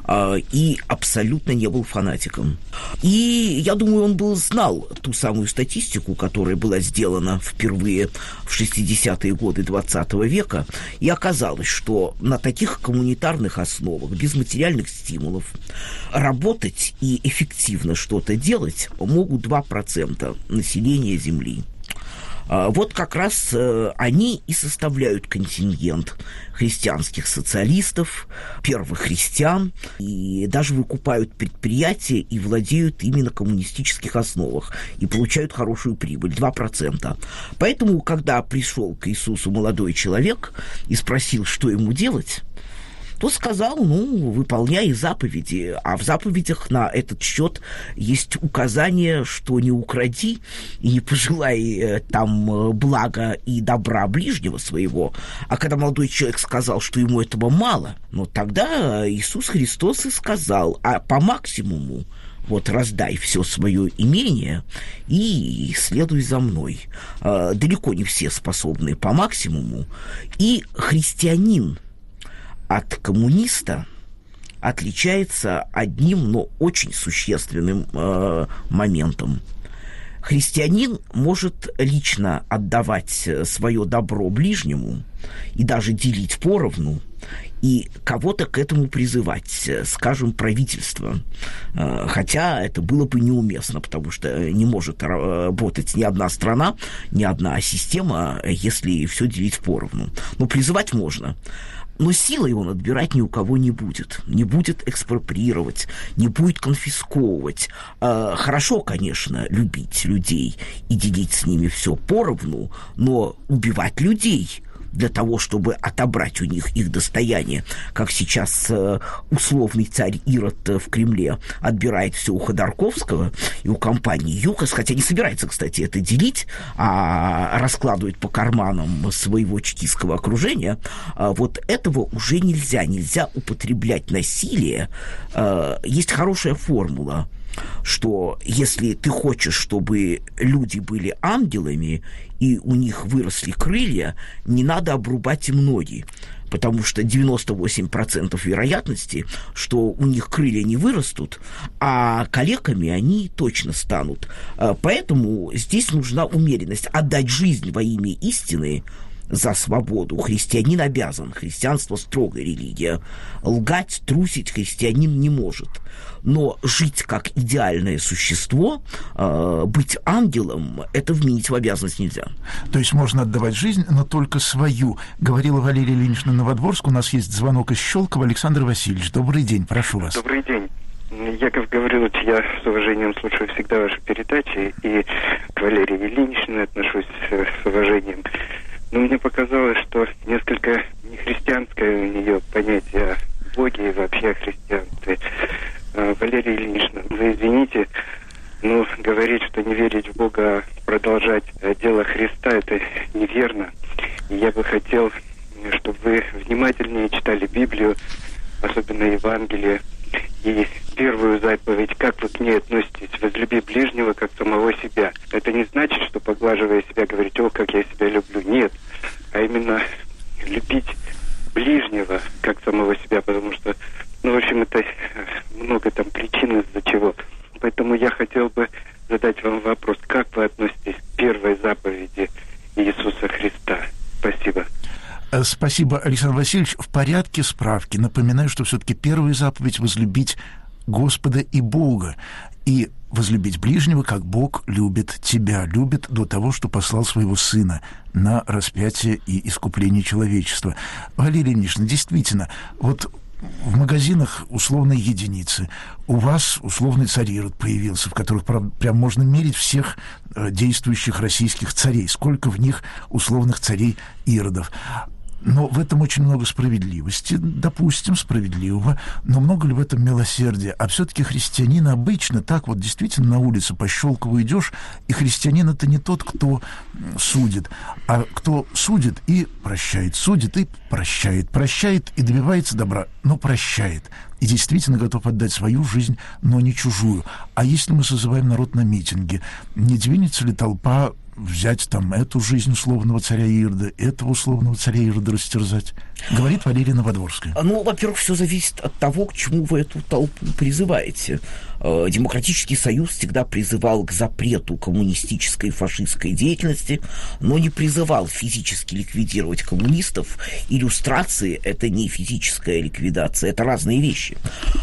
и абсолютно не был фанатиком. И, я думаю, он знал ту самую статистику, которая была сделана впервые в 60-е годы XX века, и оказалось, что на таких коммунитарных основах, без материальных стимулов, работать и эффективно что-то делать могут 2% населения Земли. Вот как раз они и составляют контингент христианских социалистов, первых христиан, и даже выкупают предприятия и владеют ими на коммунистических основах, и получают хорошую прибыль, 2%. Поэтому, когда пришел к Иисусу молодой человек и спросил, что ему делать, то сказал, выполняй заповеди. А в заповедях на этот счет есть указание, что не укради и не пожелай там блага и добра ближнего своего. А когда молодой человек сказал, что ему этого мало, тогда Иисус Христос и сказал, а по максимуму раздай все свое имение и следуй за мной. Далеко не все способны по максимуму. И христианин от коммуниста отличается одним, но очень существенным моментом. Христианин может лично отдавать свое добро ближнему и даже делить поровну, и кого-то к этому призывать, скажем, правительство. Хотя это было бы неуместно, потому что не может работать ни одна страна, ни одна система, если все делить поровну. Но призывать можно. Но силой он отбирать ни у кого не будет экспроприировать, не будет конфисковывать. Хорошо, конечно, любить людей и делить с ними все поровну, но убивать людей для того, чтобы отобрать у них их достояние, как сейчас условный царь Ирод в Кремле отбирает все у Ходорковского и у компании ЮКОС, хотя не собирается, кстати, это делить, а раскладывает по карманам своего чекистского окружения, вот этого уже нельзя употреблять насилие. Есть хорошая формула, что если ты хочешь, чтобы люди были ангелами и у них выросли крылья, не надо обрубать им ноги, потому что 98% вероятности, что у них крылья не вырастут, а калеками они точно станут. Поэтому здесь нужна умеренность. Отдать жизнь во имя истины за свободу христианин обязан. Христианство строгая религия. Лгать, трусить христианин не может. Но жить как идеальное существо, быть ангелом, это вменить в обязанность нельзя. То есть можно отдавать жизнь, но только свою. Говорила Валерия Ильинична Новодворская. У нас есть звонок из Щелково. Александр Васильевич, добрый день, прошу вас. Добрый день. Яков Гаврилович, я с уважением слушаю всегда ваши передачи, и к Валерии Ильиничне отношусь с уважением. Но мне показалось, что несколько нехристианское у нее понятие о Боге и вообще о христианстве. Валерия Ильинична, вы извините, но говорить, что не верить в Бога, а продолжать дело Христа, это неверно. Я бы хотел, чтобы вы внимательнее читали Библию, особенно Евангелие, и первую заповедь, как вы к ней относитесь: возлюби ближнего, как самого себя. Это не значит, что, поглаживая себя, говорить: о, как я себя люблю. Нет, а именно любить ближнего, как самого себя, потому что, в общем, это много там причин, из-за чего. Поэтому я хотел бы задать вам вопрос: как вы относитесь к первой заповеди Иисуса Христа? Спасибо. Спасибо, Александр Васильевич. В порядке справки напоминаю, что все-таки первая заповедь — возлюбить Господа и Бога, и возлюбить ближнего, как Бог любит тебя, любит до того, что послал своего Сына на распятие и искупление человечества. Валерия Ильинична, действительно, вот в магазинах условной единицы, у вас условный царь Ирод появился, в которых прям можно мерить всех действующих российских царей, сколько в них условных царей Иродов. Но в этом очень много справедливости, допустим, справедливого, но много ли в этом милосердия? А все-таки христианин обычно так вот действительно на улице по Щелкову идешь, и христианин — это не тот, кто судит, а кто судит и прощает, судит и прощает, прощает и добивается добра, но прощает. И действительно готов отдать свою жизнь, но не чужую. А если мы созываем народ на митинге, не двинется ли толпа взять там эту жизнь условного царя Ирода, этого условного царя Ирода растерзать? Говорит Валерия Новодворская. Во-первых, все зависит от того, к чему вы эту толпу призываете. Демократический Союз всегда призывал к запрету коммунистической и фашистской деятельности, но не призывал физически ликвидировать коммунистов. Иллюстрации — это не физическая ликвидация, это разные вещи.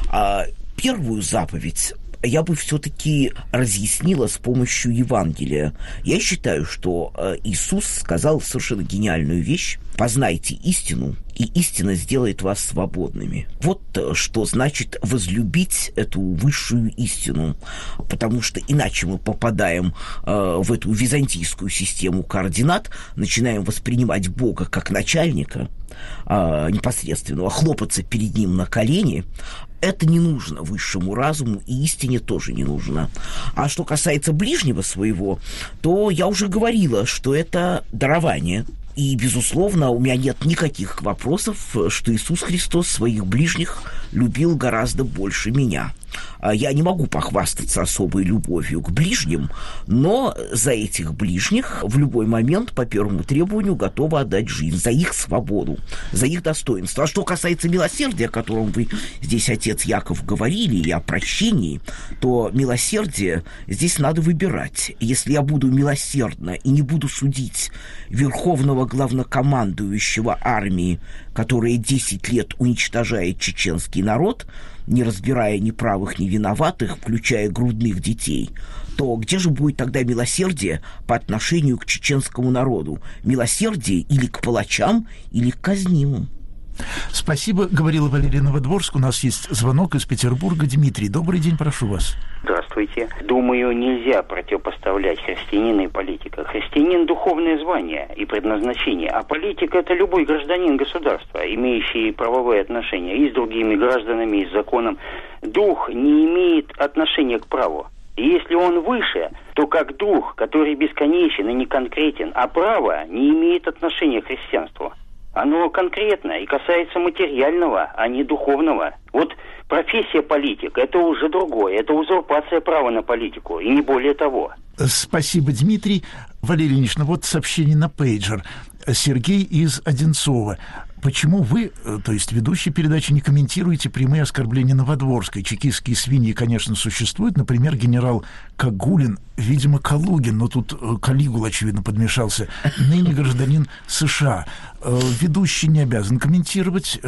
А первую заповедь я бы все-таки разъяснила с помощью Евангелия. Я считаю, что Иисус сказал совершенно гениальную вещь: «Познайте истину, и истина сделает вас свободными». Вот что значит возлюбить эту высшую истину, потому что иначе мы попадаем в эту византийскую систему координат, начинаем воспринимать Бога как начальника непосредственного, хлопаться перед ним на колени. Это не нужно высшему разуму, и истине тоже не нужно. А что касается ближнего своего, то я уже говорила, что это дарование. И, безусловно, у меня нет никаких вопросов, что Иисус Христос своих ближних любил гораздо больше меня. Я не могу похвастаться особой любовью к ближним, но за этих ближних в любой момент по первому требованию готова отдать жизнь, за их свободу, за их достоинство. А что касается милосердия, о котором вы здесь, отец Яков, говорили, и о прощении, то милосердие здесь надо выбирать. Если я буду милосердна и не буду судить верховного главнокомандующего армии, которая 10 лет уничтожает чеченский народ, не разбирая ни правых, ни виноватых, включая грудных детей, то где же будет тогда милосердие по отношению к чеченскому народу? Милосердие или к палачам, или к казнимым? Спасибо, говорила Валерия Новодворская. У нас есть звонок из Петербурга. Дмитрий, добрый день, прошу вас. Здравствуйте. Думаю, нельзя противопоставлять христианина и политика. Христианин – духовное звание и предназначение, а политик – это любой гражданин государства, имеющий правовые отношения и с другими гражданами, и с законом. Дух не имеет отношения к праву. И если он выше, то как дух, который бесконечен и не конкретен, а право не имеет отношения к христианству. Оно конкретно и касается материального, а не духовного. Вот профессия политика – это уже другое. Это узурпация права на политику, и не более того. Спасибо, Дмитрий. Валерия Ильинична, вот сообщение на пейджер. Сергей из Одинцова. Почему вы, то есть ведущий передачи, не комментируете прямые оскорбления Новодворской? Чекистские свиньи, конечно, существуют. Например, генерал Кагулин, видимо, Калугин, но тут Калигул, очевидно, подмешался, ныне гражданин США. Ведущий не обязан комментировать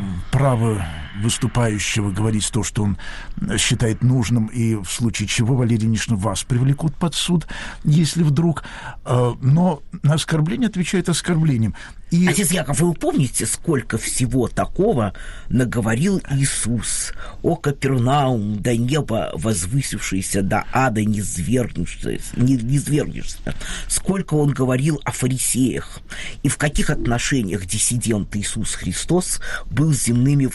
право выступающего говорить то, что он считает нужным, и в случае чего, Валерия Ильинична, вас привлекут под суд, если вдруг. Но на оскорбление отвечает оскорблением. И... Отец Яков, вы помните, сколько всего такого наговорил Иисус? «О, Капернаум, до неба возвысившийся, до ада не свергнешься». Сколько он говорил о фарисеях, и в каких отношениях диссидент Иисус Христос был с земными властями.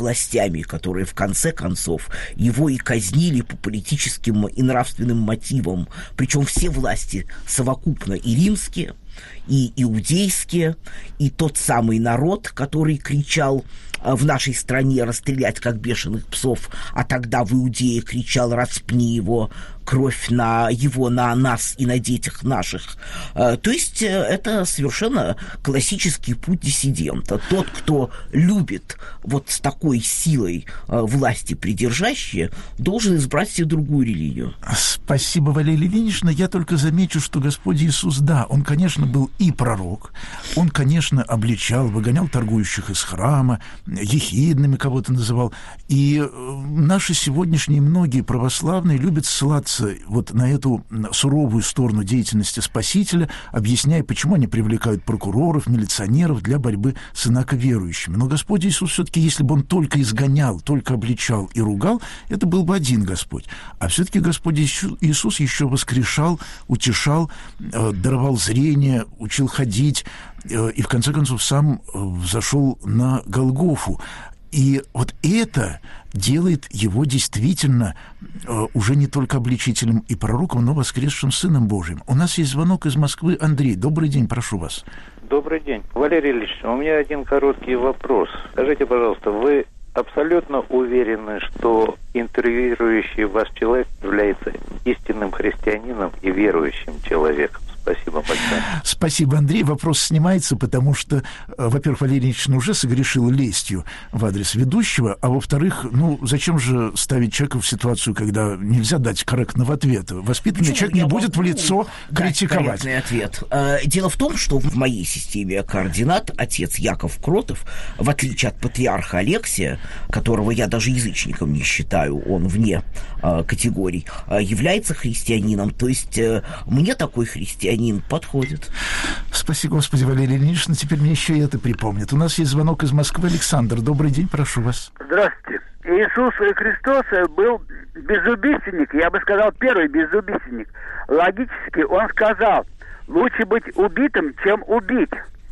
властями, которые в конце концов его и казнили по политическим и нравственным мотивам. Причем все власти совокупно, и римские, и иудейские, и тот самый народ, который кричал в нашей стране расстрелять как бешеных псов, а тогда в Иудее кричал «распни его, кровь на его, на нас и на детях наших». То есть это совершенно классический путь диссидента. Тот, кто любит вот с такой силой власти придержащие, должен избрать себе другую религию. Спасибо, Валерия Ильинична. Я только замечу, что Господь Иисус, да, Он, конечно, был и пророк, Он, конечно, обличал, выгонял торгующих из храма, ехидными кого-то называл. И наши сегодняшние многие православные любят ссылаться вот на эту суровую сторону деятельности Спасителя, объясняя, почему они привлекают прокуроров, милиционеров для борьбы с инаковерующими. Но Господь Иисус все-таки, если бы Он только изгонял, только обличал и ругал, это был бы один Господь. А все-таки Господь Иисус еще воскрешал, утешал, даровал зрение, учил ходить, и в конце концов сам взошел на Голгофу. И вот это делает его действительно уже не только обличителем и пророком, но воскресшим Сыном Божьим. У нас есть звонок из Москвы. Андрей, добрый день, прошу вас. Добрый день. Валерий Ильич, у меня один короткий вопрос. Скажите, пожалуйста, вы абсолютно уверены, что интервьюирующий вас человек является истинным христианином и верующим человеком? Спасибо большое. Спасибо, Андрей. Вопрос снимается, потому что, во-первых, Валерий Ильич уже согрешил лестью в адрес ведущего, а во-вторых, зачем же ставить человека в ситуацию, когда нельзя дать корректного ответа? Воспитанный человек не будет в лицо критиковать. Корректный ответ. Дело в том, что в моей системе координат отец Яков Кротов, в отличие от патриарха Алексия, которого я даже язычником не считаю, он вне категорий, является христианином. То есть мне такой христианин подходит. Спасибо, Господи, Валерий Ильич, теперь мне еще и это припомнит. У нас есть звонок из Москвы. Александр, добрый день, прошу вас. Здравствуйте. Иисус Христос был безубийственник, я бы сказал, первый безубийственник. Логически он сказал, лучше быть убитым, чем убить.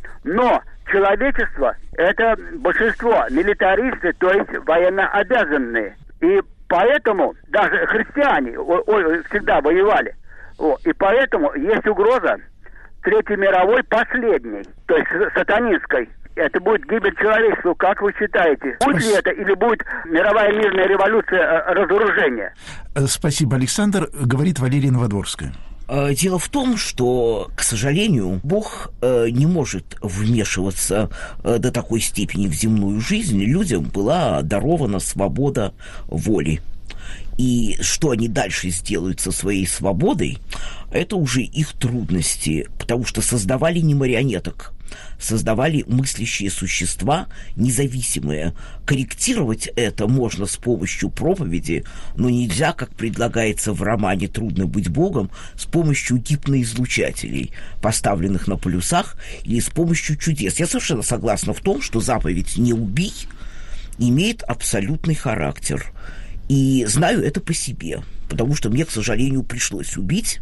Но человечество – это большинство милитаристы, то есть военнообязанные. И поэтому даже христиане всегда воевали. И поэтому есть угроза Третьей мировой последней, то есть сатанинской. Это будет гибель человечества. Как вы считаете? Будет ли это или будет мировая мирная революция разоружения? Спасибо, Александр. Говорит Валерия Новодворская. Дело в том, что, к сожалению, Бог не может вмешиваться до такой степени в земную жизнь. Людям была дарована свобода воли. И что они дальше сделают со своей свободой, это уже их трудности, потому что создавали не марионеток, создавали мыслящие существа независимые. Корректировать это можно с помощью проповеди, но нельзя, как предлагается в романе «Трудно быть Богом», с помощью гипноизлучателей, поставленных на полюсах, или с помощью чудес. Я совершенно согласна в том, что заповедь «не убий» имеет абсолютный характер. И знаю это по себе, потому что мне, к сожалению, пришлось убить.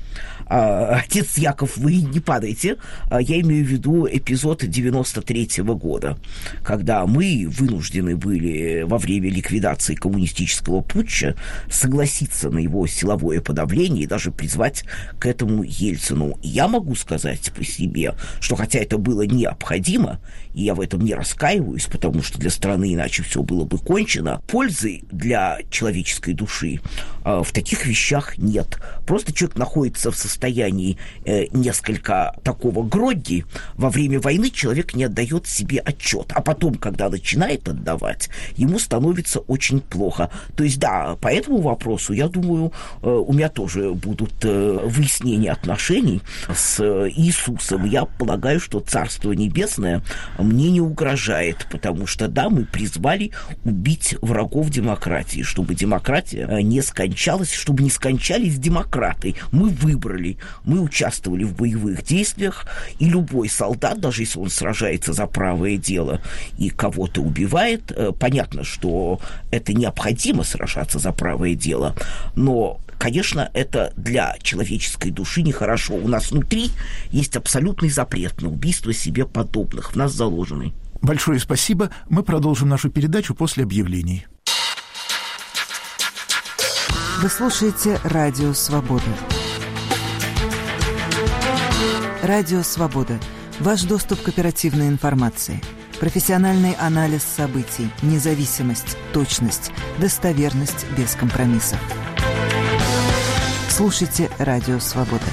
Отец Яков, вы не падайте. Я имею в виду эпизод 93-го года, когда мы вынуждены были во время ликвидации коммунистического путча согласиться на его силовое подавление и даже призвать к этому Ельцину. И я могу сказать по себе, что хотя это было необходимо, и я в этом не раскаиваюсь, потому что для страны иначе все было бы кончено, пользы для человеческой души в таких вещах нет. Просто человек находится в состоянии несколько такого грогги. Во время войны человек не отдает себе отчет, а потом, когда начинает отдавать, ему становится очень плохо. То есть, да, по этому вопросу, я думаю, у меня тоже будут выяснения отношений с Иисусом. Я полагаю, что Царство Небесное мне не угрожает, потому что, да, мы призвали убить врагов демократии, чтобы демократия не скончалась, чтобы не скончались демократы. Мы выбрали, мы участвовали в боевых действиях, и любой солдат, даже если он сражается за правое дело и кого-то убивает, понятно, что это необходимо сражаться за правое дело, но, конечно, это для человеческой души нехорошо. У нас внутри есть абсолютный запрет на убийство себе подобных, в нас заложенный. Большое спасибо. Мы продолжим нашу передачу после объявлений. Вы слушаете «Радио Свобода». «Радио Свобода». Ваш доступ к оперативной информации. Профессиональный анализ событий, независимость, точность, достоверность без компромиссов. Слушайте «Радио Свобода».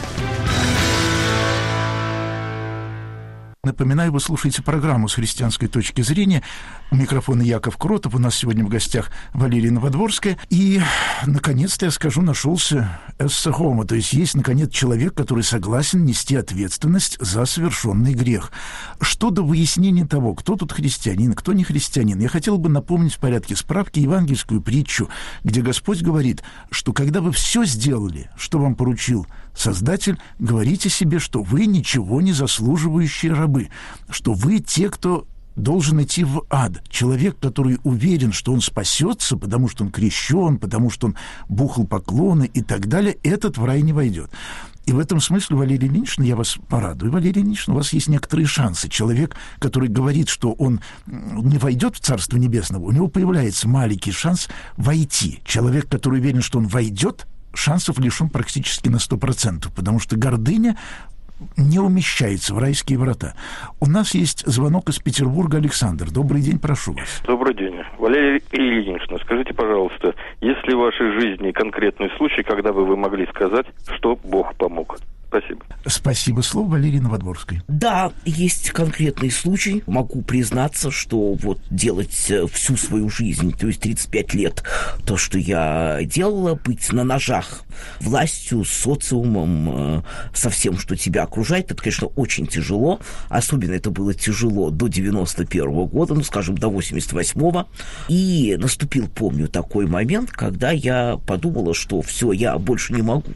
Напоминаю, вы слушаете программу «С христианской точки зрения». У микрофона Яков Кротов. У нас сегодня в гостях Валерия Новодворская. И, наконец-то, я скажу, нашелся эссехома. То есть есть, наконец, человек, который согласен нести ответственность за совершенный грех. Что до выяснения того, кто тут христианин, кто не христианин, я хотел бы напомнить в порядке справки евангельскую притчу, где Господь говорит, что когда вы все сделали, что вам поручил Создатель, говорите себе, что вы ничего не заслуживающие рабы, что вы те, кто должен идти в ад. Человек, который уверен, что он спасется, потому что он крещен, потому что он бухал поклоны и так далее, этот в рай не войдет. И в этом смысле, Валерия Ильинична, я вас порадую. Валерия Ильинична, у вас есть некоторые шансы. Человек, который говорит, что он не войдет в Царство Небесное, у него появляется маленький шанс войти. Человек, который уверен, что он войдет, шансов лишен практически на 100%, потому что гордыня не умещается в райские врата. У нас есть звонок из Петербурга. Александр, добрый день, прошу вас. Добрый день. Валерия Ильинична, скажите, пожалуйста, есть ли в вашей жизни конкретный случай, когда бы вы могли сказать, что Бог помог? Спасибо. Спасибо. Слово Валерии Новодворской. Да, есть конкретный случай. Могу признаться, что вот делать всю свою жизнь, то есть 35 лет, то, что я делала, быть на ножах властью, социумом, со всем, что тебя окружает, это, конечно, очень тяжело. Особенно это было тяжело до 91 года, ну, скажем, до 88-го. И наступил, помню, такой момент, когда я подумала, что все, я больше не могу.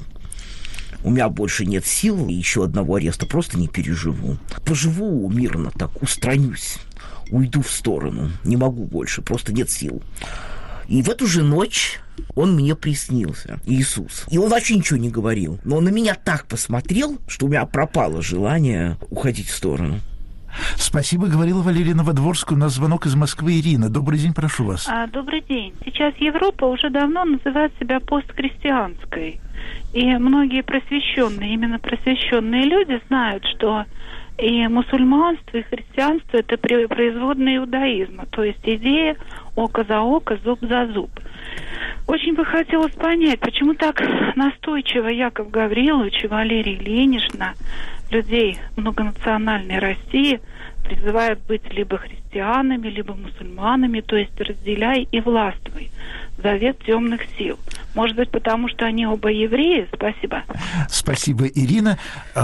У меня больше нет сил, и еще одного ареста просто не переживу. Поживу мирно так, устранюсь, уйду в сторону. Не могу больше, просто нет сил. И в эту же ночь он мне приснился, Иисус. И он вообще ничего не говорил. Но он на меня так посмотрел, что у меня пропало желание уходить в сторону. Спасибо, говорила Валерия Новодворская. У нас звонок из Москвы. Ирина, добрый день, прошу вас. Добрый день. Сейчас Европа уже давно называет себя постхристианской. И многие просвещенные, именно просвещенные люди знают, что и мусульманство, и христианство – это производные иудаизма. То есть идея око за око, зуб за зуб. Очень бы хотелось понять, почему так настойчиво Яков Гаврилович и Валерия Ильинична, людей многонациональной России, призывают быть либо христианами, либо мусульманами, то есть разделяй и властвуй. Завет темных сил. Может быть, потому что они оба евреи? Спасибо. Спасибо, Ирина.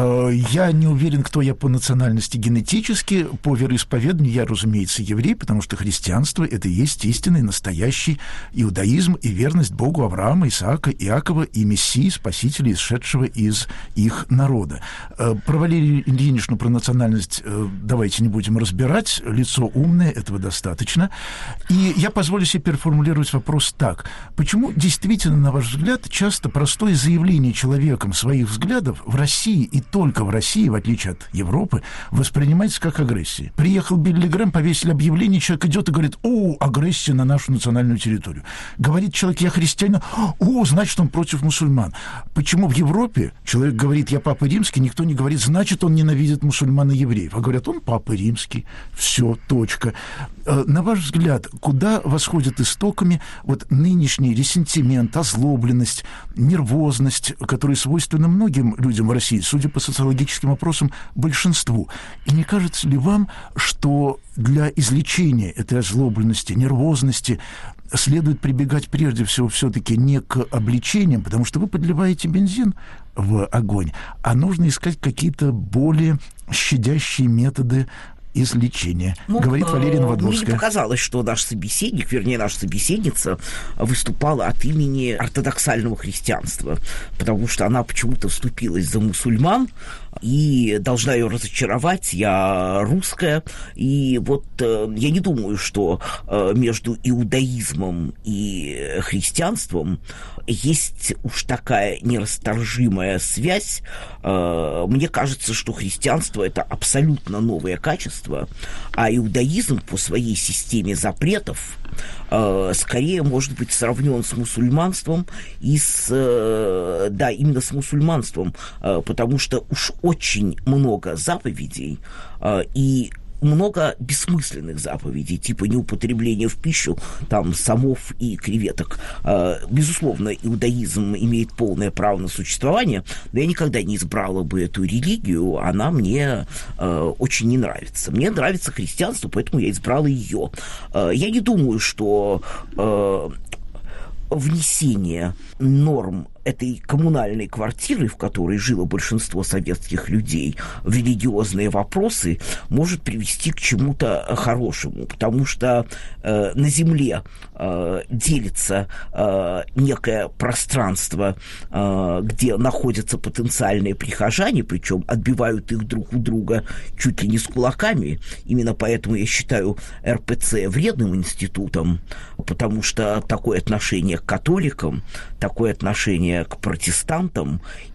Я не уверен, кто я по национальности генетически. По вероисповеданию я, разумеется, еврей, потому что христианство – это и есть истинный, настоящий иудаизм и верность Богу Авраама, Исаака, Иакова и Мессии, Спасителя, исшедшего из их народа. Про Валерию Ильиничну, про национальность давайте не будем разбирать. Лицо умное, этого достаточно. И я позволю себе переформулировать вопрос так. Почему действительно, на ваш взгляд, часто простое заявление человеком своих взглядов в России и только в России, в отличие от Европы, воспринимается как агрессия? Приехал Билли Грэм, повесили объявление, человек идет и говорит: «О, агрессия на нашу национальную территорию». Говорит человек: «Я христианин», «О, значит, он против мусульман». Почему в Европе человек говорит: «Я папа римский», никто не говорит: «Значит, он ненавидит мусульман и евреев», а говорят: «Он папа римский». Все, точка. На ваш взгляд, куда восходят истоками вот нынешний ресентимент, озлобленность, нервозность, которые свойственны многим людям в России, судя по социологическим опросам, большинству? И не кажется ли вам, что для излечения этой озлобленности, нервозности следует прибегать прежде всего все-таки не к обличениям, потому что вы подливаете бензин в огонь, а нужно искать какие-то более щадящие методы излечения, говорит Валерия Новодворская. Мне показалось, что наш собеседник, вернее, наша собеседница выступала от имени ортодоксального христианства, потому что она почему-то вступилась за мусульман, и должна ее разочаровать. Я русская, и вот я не думаю, что между иудаизмом и христианством есть уж такая нерасторжимая связь. Мне кажется, что христианство – это абсолютно новое качество, а иудаизм по своей системе запретов скорее может быть сравнен с мусульманством и именно с мусульманством, потому что уж очень много заповедей и много бессмысленных заповедей, типа неупотребления в пищу там самов и креветок. Безусловно, иудаизм имеет полное право на существование, но я никогда не избрала бы эту религию, она мне очень не нравится. Мне нравится христианство, поэтому я избрала ее. Я не думаю, что внесение норм этой коммунальной квартиры, в которой жило большинство советских людей, в религиозные вопросы может привести к чему-то хорошему, потому что на земле делится некое пространство, где находятся потенциальные прихожане, причем отбивают их друг у друга чуть ли не с кулаками. Именно поэтому я считаю РПЦ вредным институтом, потому что такое отношение к католикам, такое отношение к протестантам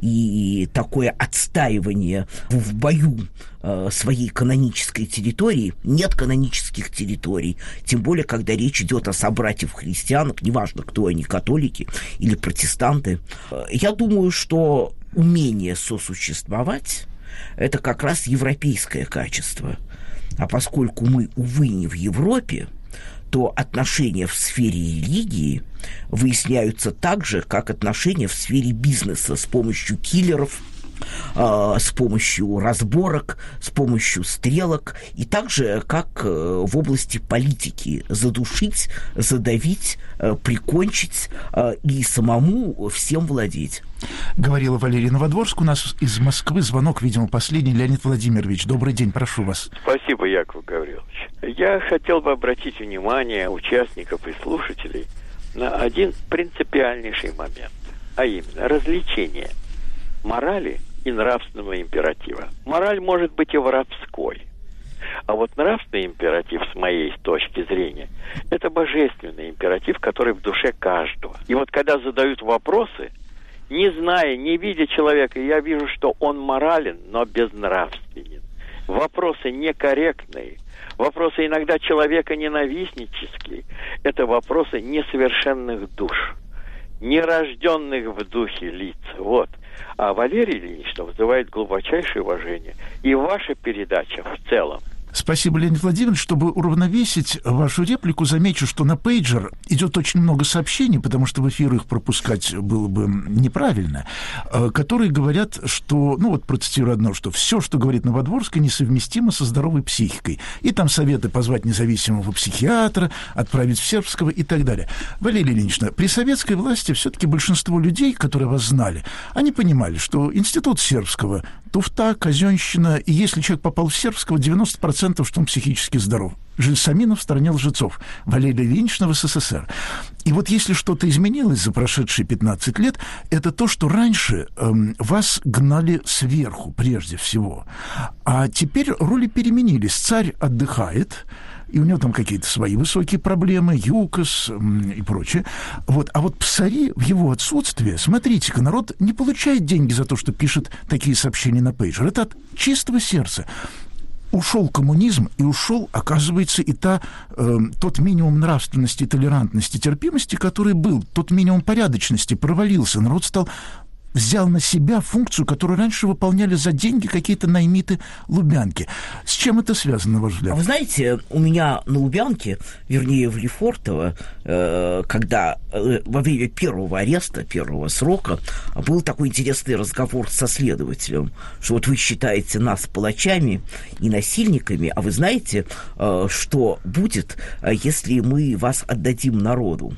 и такое отстаивание в бою своей канонической территории. Нет канонических территорий, тем более, когда речь идет о собратьях-христианах, неважно, кто они, католики или протестанты. Я думаю, что умение сосуществовать – это как раз европейское качество. А поскольку мы, увы, не в Европе, то отношения в сфере религии выясняются так же, как отношения в сфере бизнеса с помощью киллеров, с помощью разборок, с помощью стрелок, и так же, как в области политики: задушить, задавить, прикончить и самому всем владеть. Говорила Валерия Новодворск. У нас из Москвы звонок, видимо, последний. Леонид Владимирович, добрый день, прошу вас. Спасибо, Яков Гаврилович. Я хотел бы обратить внимание участников и слушателей на один принципиальнейший момент, а именно развлечение морали и нравственного императива. Мораль может быть и воровской, а вот нравственный императив, с моей точки зрения, это божественный императив, который в душе каждого. И вот когда задают вопросы, не зная, не видя человека, я вижу, что он морален, но безнравственен. Вопросы некорректные, вопросы иногда человека-ненавистнические, это вопросы несовершенных душ, нерожденных в духе лиц. Вот. А Валерий Ильич вызывает глубочайшее уважение. И ваша передача в целом. Спасибо, Леонид Владимирович. Чтобы уравновесить вашу реплику, замечу, что на пейджер идет очень много сообщений, потому что в эфир их пропускать было бы неправильно, которые говорят, что, ну вот процитирую одно, что все, что говорит Новодворская, несовместимо со здоровой психикой. И там советы позвать независимого психиатра, отправить в Сербского и так далее. Валерия Ильинична, при советской власти все-таки большинство людей, которые вас знали, они понимали, что институт Сербского туфта, казенщина, и если человек попал в Сербского, 90% что он психически здоров. Жильсаминов в стране лжецов, Валерия Ильинична в СССР. И вот если что-то изменилось за прошедшие 15 лет, это то, что раньше вас гнали сверху, прежде всего. А теперь роли переменились. Царь отдыхает, и у него там какие-то свои высокие проблемы, ЮКОС и прочее. Вот. А вот псари в его отсутствие, смотрите-ка, народ не получает деньги за то, что пишет такие сообщения на пейджер. Это от чистого сердца. Ушел коммунизм, и ушел, оказывается, и тот минимум нравственности, толерантности, терпимости, который был, тот минимум порядочности провалился. Народ взял на себя функцию, которую раньше выполняли за деньги какие-то наймиты Лубянки. С чем это связано, на ваш взгляд? Вы знаете, у меня на Лубянке, вернее, в Лефортово, когда во время первого ареста, первого срока, был такой интересный разговор со следователем, что вот вы считаете нас палачами и насильниками, а вы знаете, что будет, если мы вас отдадим народу?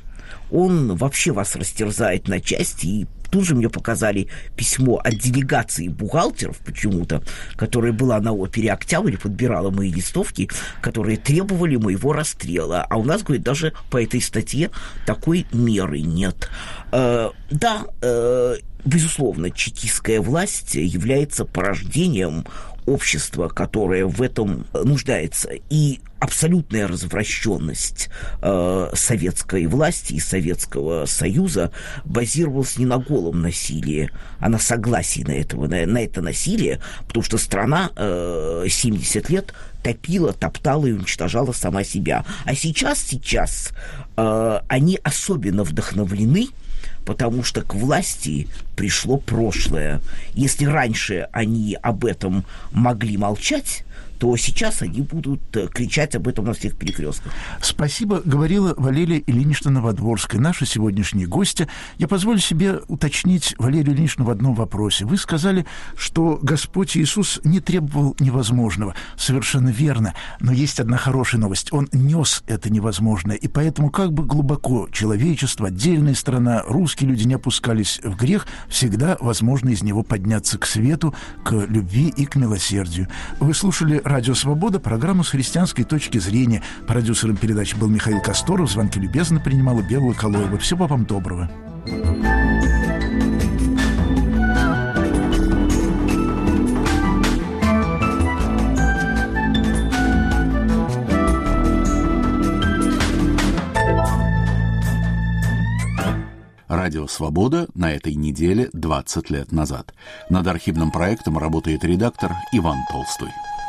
Он вообще вас растерзает на части. И тут же мне показали письмо от делегации бухгалтеров почему-то, которая была на опере «Октябрь», подбирала мои листовки, которые требовали моего расстрела. А у нас, говорит, даже по этой статье такой меры нет. Да, Безусловно, чекистская власть является порождением общества, которое в этом нуждается. И абсолютная развращенность советской власти и Советского Союза базировалась не на голом насилии, а на согласии на это насилие, потому что страна 70 лет топила, топтала и уничтожала сама себя. А сейчас они особенно вдохновлены, потому что к власти пришло прошлое. Если раньше они об этом могли молчать, то сейчас они будут кричать об этом на всех перекрестках. Спасибо, говорила Валерия Ильинична Новодворская, наша сегодняшняя гостья. Я позволю себе уточнить Валерию Ильиничну в одном вопросе. Вы сказали, что Господь Иисус не требовал невозможного. Совершенно верно. Но есть одна хорошая новость. Он нес это невозможное. И поэтому, как бы глубоко человечество, отдельная страна, русские люди не опускались в грех, всегда возможно из него подняться к свету, к любви и к милосердию. Вы слушали «Радио Свобода», программу с христианской точки зрения. Продюсером передачи был Михаил Косторов. Звонки любезно принимала Белла Калоева. Всего вам доброго. Радио «Свобода» на этой неделе 20 лет назад. Над архивным проектом работает редактор Иван Толстой.